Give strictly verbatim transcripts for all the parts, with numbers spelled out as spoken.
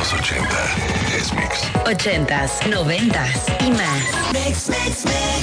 Los ochenta es Mix. Ochentas, noventas y más. Mix, mix, mix.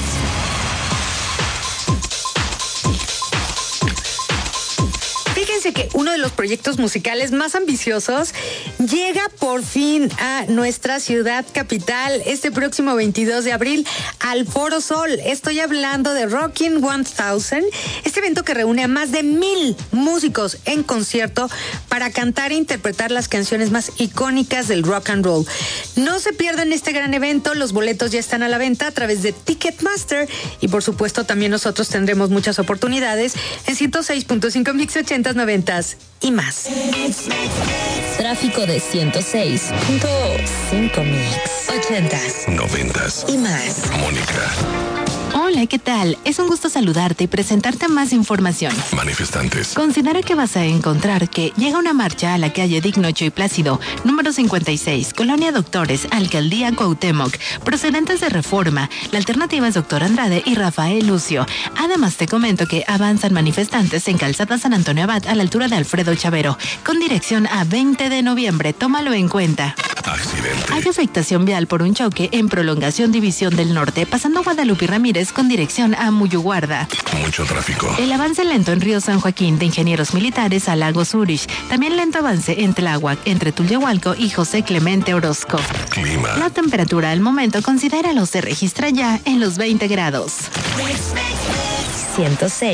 Fíjense que uno de los proyectos musicales más ambiciosos llega por fin a nuestra ciudad capital este próximo veintidós de abril al Foro Sol. Estoy hablando de Rockin' one thousand, este evento que reúne a más de mil músicos en concierto para cantar e interpretar las canciones más icónicas del rock and roll. No se pierdan este gran evento, los boletos ya están a la venta a través de Ticketmaster y por supuesto también nosotros tendremos muchas oportunidades en ciento seis punto cinco Mix ochentas, noventas y más. Tráfico de ciento seis punto cinco Mix ochentas, Noventas y más. Mónica. Hola, ¿qué tal? Es un gusto saludarte y presentarte más información. Manifestantes. Considera que vas a encontrar que llega una marcha a la calle Dignocho y Plácido, número cincuenta y seis, Colonia Doctores, Alcaldía Cuauhtémoc, procedentes de Reforma. La alternativa es Doctor Andrade y Rafael Lucio. Además, te comento que avanzan manifestantes en Calzada San Antonio Abad a la altura de Alfredo Chavero, con dirección a veinte de noviembre. Tómalo en cuenta. Accidente. Hay afectación vial por un choque en Prolongación División del Norte, pasando Guadalupe Ramírez con dirección a Muyuguarda. Mucho tráfico. El avance lento en Río San Joaquín de Ingenieros Militares a Lago Zurich. También lento avance en Tláhuac, entre Tulyehualco y José Clemente Orozco. Clima. La temperatura al momento considéralo se registra ya en los veinte grados. ciento seis